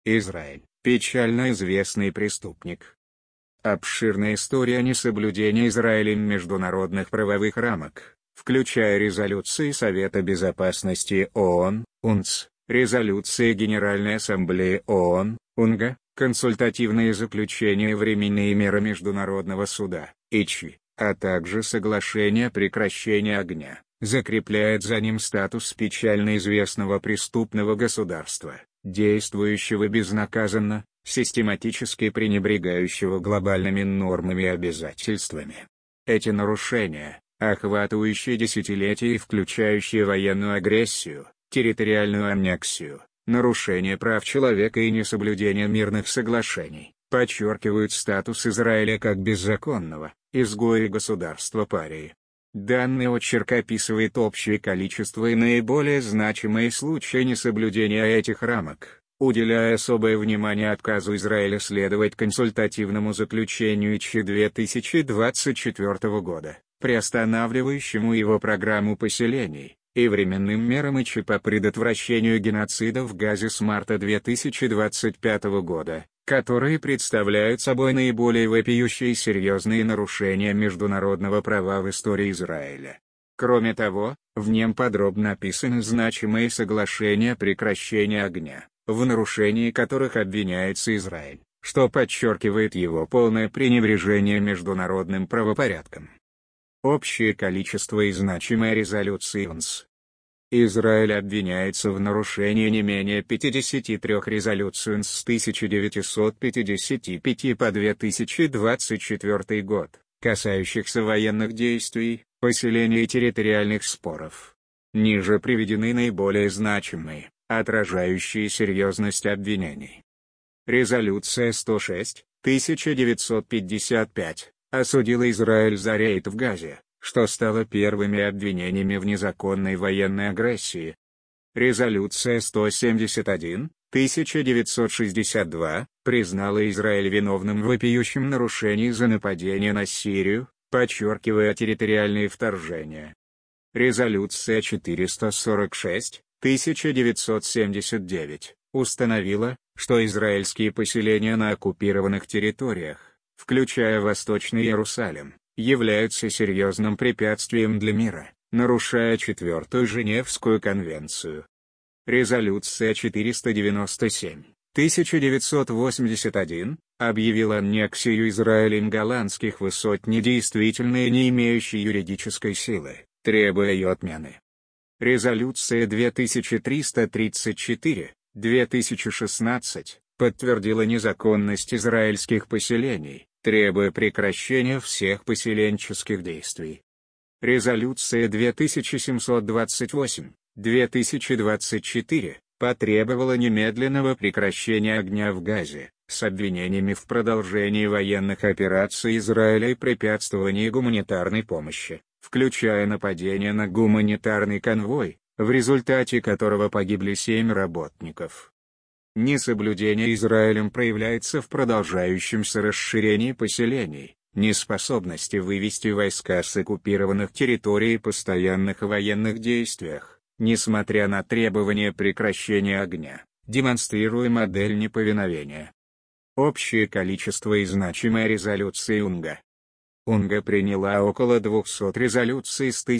Израиль – печально известный преступник. Обширная история несоблюдения Израилем международных правовых рамок, включая резолюции Совета Безопасности ООН, УНС, резолюции Генеральной Ассамблеи ООН, УНГА, консультативные заключения и временные меры Международного суда, ИЧИ, а также соглашение о прекращении огня, закрепляет за ним статус печально известного преступного государства, действующего безнаказанно, систематически пренебрегающего глобальными нормами и обязательствами. Эти нарушения, охватывающие десятилетия и включающие военную агрессию, территориальную аннексию, нарушение прав человека и несоблюдение мирных соглашений, подчеркивают статус Израиля как беззаконного, изгоя государства-парии. Данный очерк описывает общее количество и наиболее значимые случаи несоблюдения этих рамок, уделяя особое внимание отказу Израиля следовать консультативному заключению ИЧИ 2024 года, приостанавливающему его программу поселений, и временным мерам ИЧИ по предотвращению геноцида в Газе с марта 2025 года, которые представляют собой наиболее вопиющие и серьезные нарушения международного права в истории Израиля. Кроме того, в нем подробно описаны значимые соглашения о прекращении огня, в нарушении которых обвиняется Израиль, что подчеркивает его полное пренебрежение международным правопорядком. Общее количество и значимые резолюции ОНС. Израиль обвиняется в нарушении не менее 53 резолюций ОНС с 1955 по 2024 год, касающихся военных действий, поселений и территориальных споров. Ниже приведены наиболее значимые, отражающие серьезность обвинений. Резолюция 106, 1955, осудила Израиль за рейд в Газе, что стало первыми обвинениями в незаконной военной агрессии. Резолюция 171, 1962, признала Израиль виновным в вопиющем нарушении за нападение на Сирию, подчеркивая территориальные вторжения. Резолюция 446, 1979, установила, что израильские поселения на оккупированных территориях, включая Восточный Иерусалим, являются серьезным препятствием для мира, нарушая Четвертую Женевскую конвенцию. Резолюция 497, 1981, объявила аннексию Израилем Голландских высот недействительной и не имеющей юридической силы, требуя ее отмены. Резолюция 2334, 2016, подтвердила незаконность израильских поселений, требуя прекращения всех поселенческих действий. Резолюция 2728, 2024, потребовала немедленного прекращения огня в Газе, с обвинениями в продолжении военных операций Израиля и препятствовании гуманитарной помощи, включая нападение на гуманитарный конвой, в результате которого погибли 7 работников. Несоблюдение Израилем проявляется в продолжающемся расширении поселений, неспособности вывести войска с оккупированных территорий и постоянных военных действиях, несмотря на требования прекращения огня, демонстрируя модель неповиновения. Общее количество и значимые резолюции УНГА. УНГА приняла около 200 резолюций с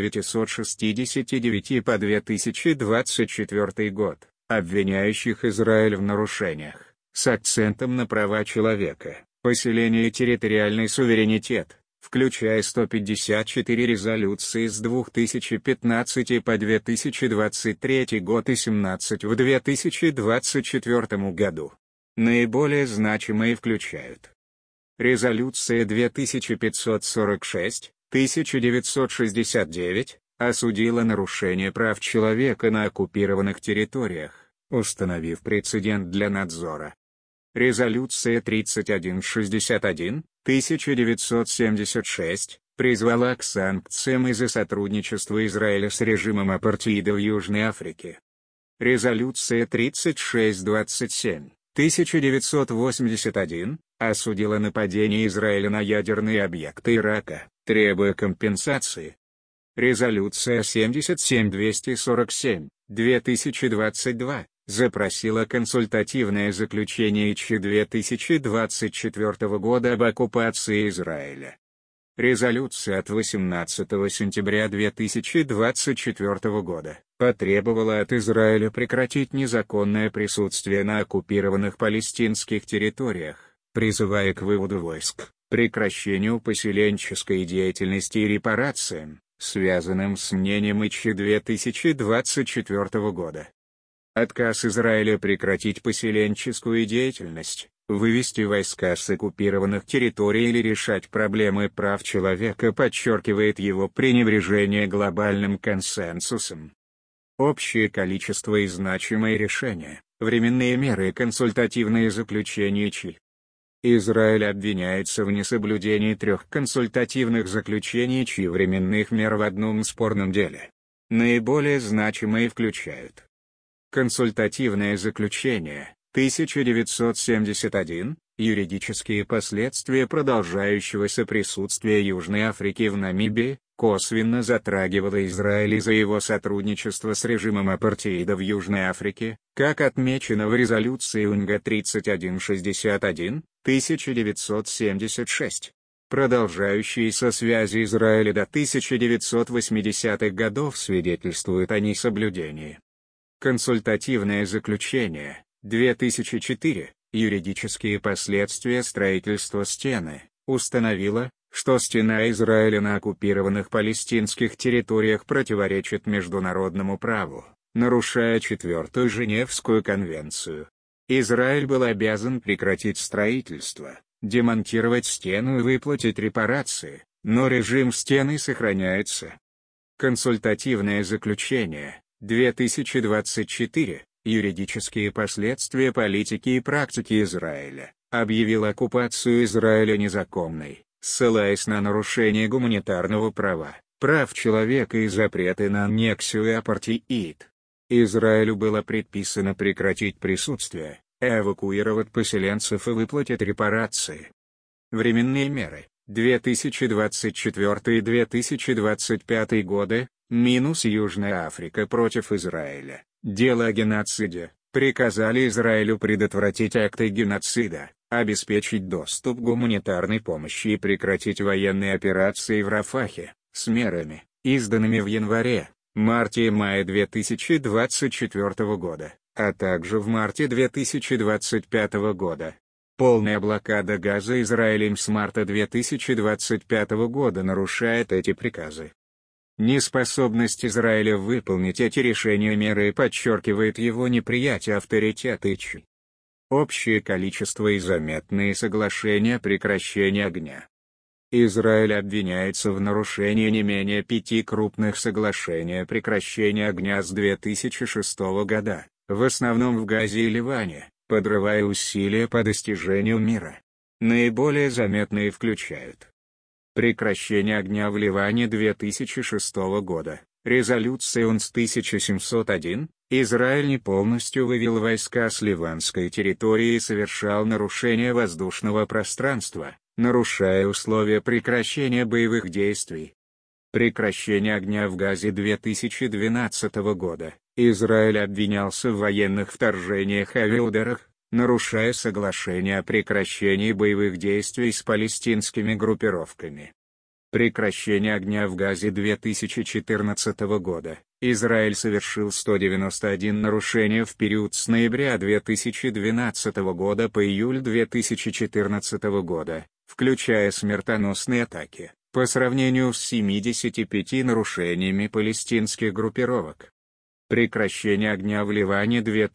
1969 по 2024 год, обвиняющих Израиль в нарушениях, с акцентом на права человека, поселение и территориальный суверенитет, включая 154 резолюции с 2015 по 2023 год и 17 в 2024 году. Наиболее значимые включают: резолюция 2546, 1969, осудила нарушение прав человека на оккупированных территориях, установив прецедент для надзора. Резолюция 3161, 1976, призвала к санкциям из-за сотрудничества Израиля с режимом апартеида в Южной Африке. Резолюция 3627, 1981, осудила нападение Израиля на ядерные объекты Ирака, требуя компенсации. Резолюция 77247, 2022, запросила консультативное заключение ИЧ 2024 года об оккупации Израиля. Резолюция от 18 сентября 2024 года потребовала от Израиля прекратить незаконное присутствие на оккупированных палестинских территориях, призывая к выводу войск, прекращению поселенческой деятельности и репарациям, связанным с мнением ИЧ 2024 года. Отказ Израиля прекратить поселенческую деятельность, вывести войска с оккупированных территорий или решать проблемы прав человека подчеркивает его пренебрежение глобальным консенсусом. Общее количество и значимые решения, временные меры и консультативные заключения ИЧ. Израиль обвиняется в несоблюдении 3 консультативных заключений ИЧ временных мер в одном спорном деле. Наиболее значимые включают: консультативное заключение 1971, юридические последствия продолжающегося присутствия Южной Африки в Намибии, косвенно затрагивало Израиль из-за его сотрудничества с режимом апартеида в Южной Африке, как отмечено в резолюции УНГА 3161, 1976. Продолжающиеся связи Израиля до 1980-х годов свидетельствуют о несоблюдении. Консультативное заключение 2004, юридические последствия строительства стены, установило, что стена Израиля на оккупированных палестинских территориях противоречит международному праву, нарушая 4-ю Женевскую конвенцию. Израиль был обязан прекратить строительство, демонтировать стену и выплатить репарации, но режим стены сохраняется. Консультативное заключение 2024, юридические последствия политики и практики Израиля, объявил оккупацию Израиля незаконной, ссылаясь на нарушение гуманитарного права, прав человека и запреты на аннексию и апартеид. Израилю было предписано прекратить присутствие, эвакуировать поселенцев и выплатить репарации. Временные меры 2024 и 2025 годы, минус Южная Африка против Израиля, дело о геноциде, приказали Израилю предотвратить акты геноцида, обеспечить доступ к гуманитарной помощи и прекратить военные операции в Рафахе, с мерами, изданными в январе-марте и мае 2024 года, а также в марте 2025 года. Полная блокада Газа Израилем с марта 2025 года нарушает эти приказы. Неспособность Израиля выполнить эти решения меры подчеркивает его неприятие авторитета ИЧ. Общее количество и заметные соглашения о прекращении огня. Израиль обвиняется в нарушении не менее 5 крупных соглашений о прекращении огня с 2006 года, в основном в Газе и Ливане, подрывая усилия по достижению мира. Наиболее заметные включают: прекращение огня в Ливане 2006 года, резолюция ООН 1701, Израиль не полностью вывел войска с ливанской территории и совершал нарушение воздушного пространства, нарушая условия прекращения боевых действий. Прекращение огня в Газе 2012 года, Израиль обвинялся в военных вторжениях и авиаударах, нарушая соглашение о прекращении боевых действий с палестинскими группировками. Прекращение огня в Газе 2014 года, Израиль совершил 191 нарушения в период с ноября 2012 года по июль 2014 года, включая смертоносные атаки, по сравнению с 75 нарушениями палестинских группировок. Прекращение огня в Ливане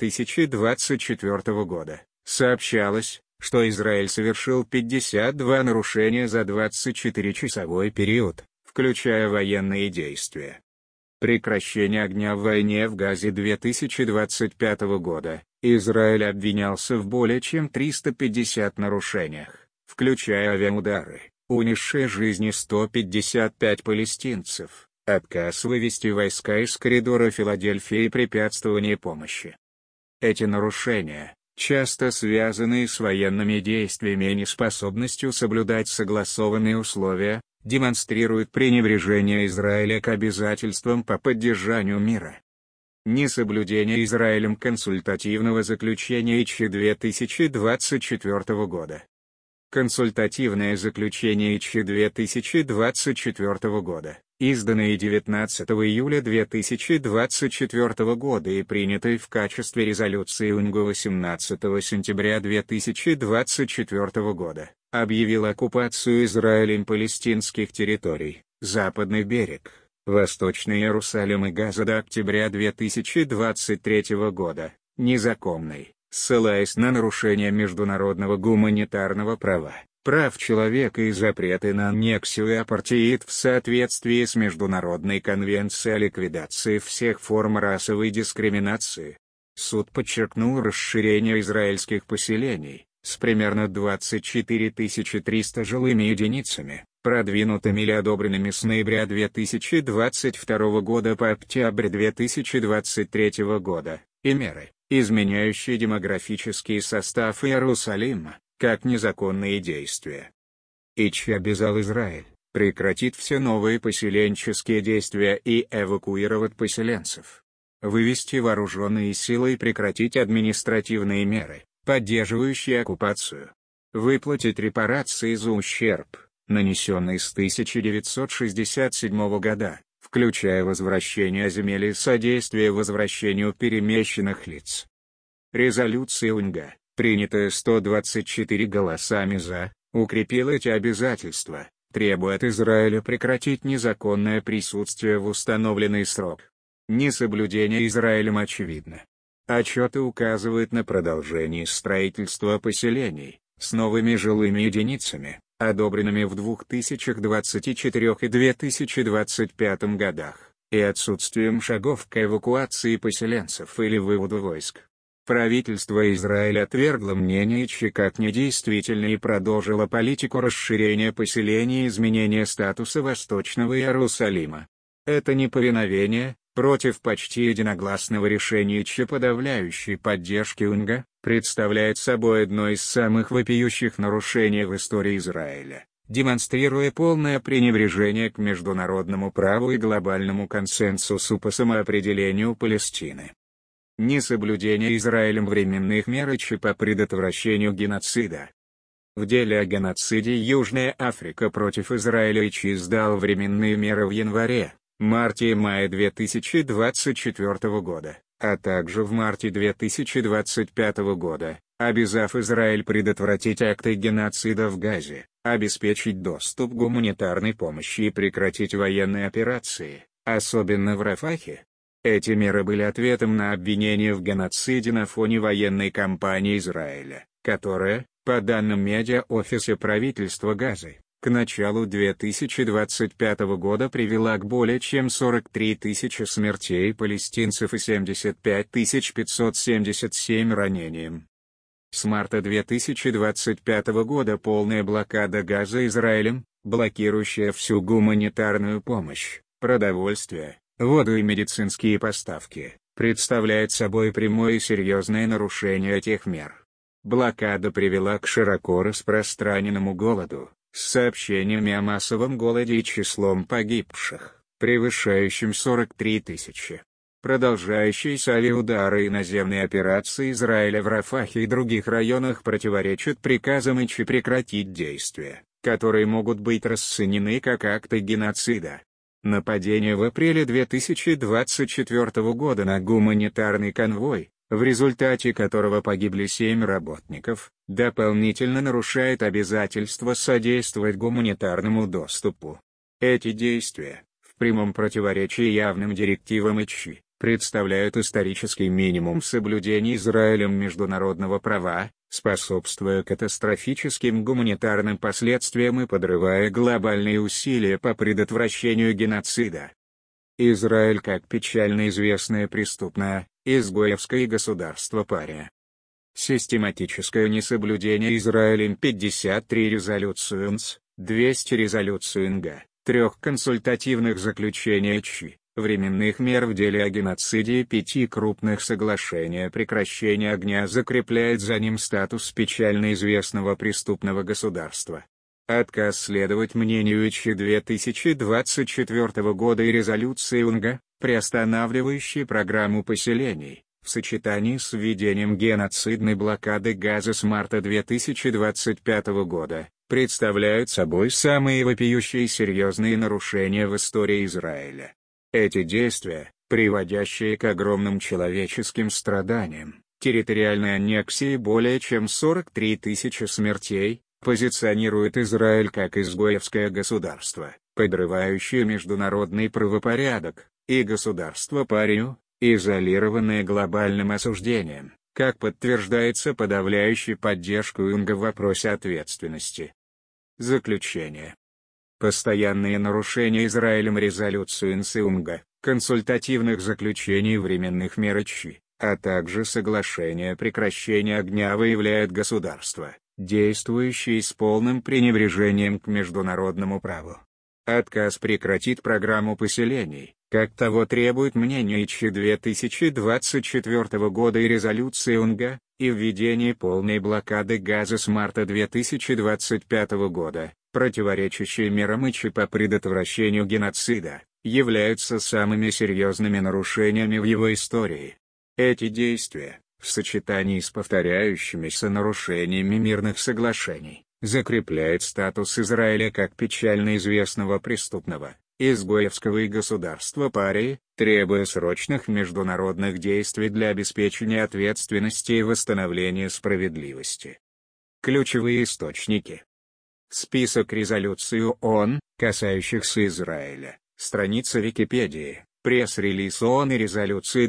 2024 года, сообщалось, что Израиль совершил 52 нарушения за 24-часовой период, включая военные действия. Прекращение огня в войне в Газе 2025 года, Израиль обвинялся в более чем 350 нарушениях, включая авиаудары, унесшие жизни 155 палестинцев, отказ вывести войска из коридора Филадельфии и препятствование помощи. Эти нарушения, часто связанные с военными действиями и неспособностью соблюдать согласованные условия, демонстрируют пренебрежение Израиля к обязательствам по поддержанию мира. Несоблюдение Израилем консультативного заключения ИЧ 2024 года. Консультативное заключение ИЧ 2024 года, изданное 19 июля 2024 года и принятое в качестве резолюции УНГО 18 сентября 2024 года, объявило оккупацию Израилем палестинских территорий, Западный берег, Восточный Иерусалим и Газа до октября 2023 года, незаконной, ссылаясь на нарушение международного гуманитарного права, прав человека и запреты на аннексию и апартеид в соответствии с Международной конвенцией о ликвидации всех форм расовой дискриминации. Суд подчеркнул расширение израильских поселений, с примерно 24 300 жилыми единицами, продвинутыми или одобренными с ноября 2022 года по октябрь 2023 года, и меры, изменяющие демографический состав Иерусалима, как незаконные действия. ИЧ обязал Израиль прекратить все новые поселенческие действия и эвакуировать поселенцев, вывести вооруженные силы и прекратить административные меры, поддерживающие оккупацию, выплатить репарации за ущерб, нанесенный с 1967 года, включая возвращение земель и содействие возвращению перемещенных лиц. Резолюция УНГА, принятая 124 голосами «за», укрепила эти обязательства, требуя от Израиля прекратить незаконное присутствие в установленный срок. Несоблюдение Израилем очевидно. Отчеты указывают на продолжение строительства поселений, с новыми жилыми единицами, одобренными в 2024 и 2025 годах, и отсутствием шагов к эвакуации поселенцев или выводу войск. Правительство Израиля отвергло мнение ИЧ как недействительное и продолжило политику расширения поселений и изменения статуса Восточного Иерусалима. Это неповиновение, против почти единогласного решения ИЧ подавляющей поддержки УНГА, представляет собой одно из самых вопиющих нарушений в истории Израиля, демонстрируя полное пренебрежение к международному праву и глобальному консенсусу по самоопределению Палестины. Несоблюдение Израилем временных мер ИЧ по предотвращению геноцида. В деле о геноциде Южная Африка против Израиля ИЧ издал временные меры в январе, марте и мае 2024 года, а также в марте 2025 года, обязав Израиль предотвратить акты геноцида в Газе, обеспечить доступ к гуманитарной помощи и прекратить военные операции, особенно в Рафахе. Эти меры были ответом на обвинения в геноциде на фоне военной кампании Израиля, которая, по данным медиа-офиса правительства Газы, к началу 2025 года привела к более чем 43 тысячи смертей палестинцев и 75 577 ранениям. С марта 2025 года полная блокада Газа Израилем, блокирующая всю гуманитарную помощь, продовольствие, воду и медицинские поставки, представляет собой прямое и серьезное нарушение этих мер. Блокада привела к широко распространенному голоду, с сообщениями о массовом голоде и числом погибших, превышающим 43 тысячи. Продолжающиеся авиаудары и наземные операции Израиля в Рафахе и других районах противоречат приказам ИЧ прекратить действия, которые могут быть расценены как акты геноцида. Нападение в апреле 2024 года на гуманитарный конвой, в результате которого погибли 7 работников, дополнительно нарушает обязательство содействовать гуманитарному доступу. Эти действия, в прямом противоречии явным директивам ИЧ, представляют исторический минимум соблюдения Израилем международного права, способствуя катастрофическим гуманитарным последствиям и подрывая глобальные усилия по предотвращению геноцида. Израиль как печально известное преступное, изгоевское государство-пария. Систематическое несоблюдение Израилем 53 резолюцию ОНС, 200 резолюцию НГА, 3 консультативных заключений ИЧ, временных мер в деле о геноциде и 5 крупных соглашений о прекращении огня закрепляет за ним статус печально известного преступного государства. Отказ следовать мнению ИЧ 2024 года и резолюции УНГА, приостанавливающий программу поселений, в сочетании с введением геноцидной блокады Газа с марта 2025 года, представляют собой самые вопиющие и серьезные нарушения в истории Израиля. Эти действия, приводящие к огромным человеческим страданиям, территориальной аннексии и более чем 43 тысячи смертей, позиционируют Израиль как изгоевское государство, подрывающее международный правопорядок, и государство-парию, изолированное глобальным осуждением, как подтверждается подавляющей поддержкой ООН в вопросе ответственности. Заключение. Постоянные нарушения Израилем резолюции НСУНГа, консультативных заключений временных мер ИЧИ, а также соглашения о прекращении огня выявляют государство, действующее с полным пренебрежением к международному праву. Отказ прекратить программу поселений, как того требует мнение ИЧИ 2024 года и резолюции ООН, и введение полной блокады Газа с марта 2025 года, противоречащие мерам ИЧИ по предотвращению геноцида, являются самыми серьезными нарушениями в его истории. Эти действия, в сочетании с повторяющимися нарушениями мирных соглашений, закрепляет статус Израиля как печально известного преступного, изгоевского и государства-парии, требуя срочных международных действий для обеспечения ответственности и восстановления справедливости. Ключевые источники. Список резолюций ООН, касающихся Израиля, страница Википедии, пресс-релиз ООН и резолюции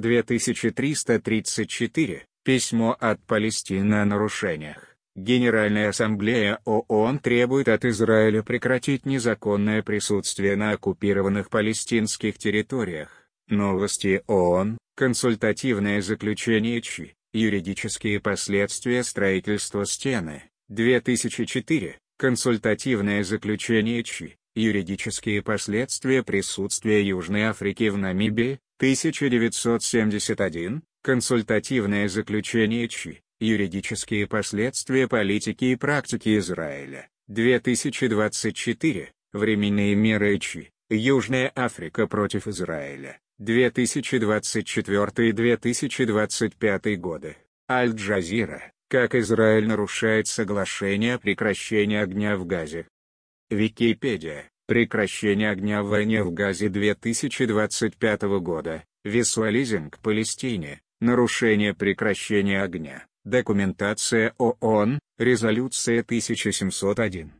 2334, письмо от Палестины о нарушениях. Генеральная ассамблея ООН требует от Израиля прекратить незаконное присутствие на оккупированных палестинских территориях. Новости ООН, консультативное заключение ИЧИ, юридические последствия строительства стены, 2004, консультативное заключение ИЧИ, юридические последствия присутствия Южной Африки в Намибии, 1971, консультативное заключение ИЧИ, юридические последствия политики и практики Израиля, 2024, временные меры ИЧИ, Южная Африка против Израиля, 2024 и 2025 годы, Аль-Джазира, как Израиль нарушает соглашение о прекращении огня в Газе. Википедия, прекращение огня в войне в Газе 2025 года, визуализинг Палестине, нарушение прекращения огня. Документация ООН, резолюция 1701.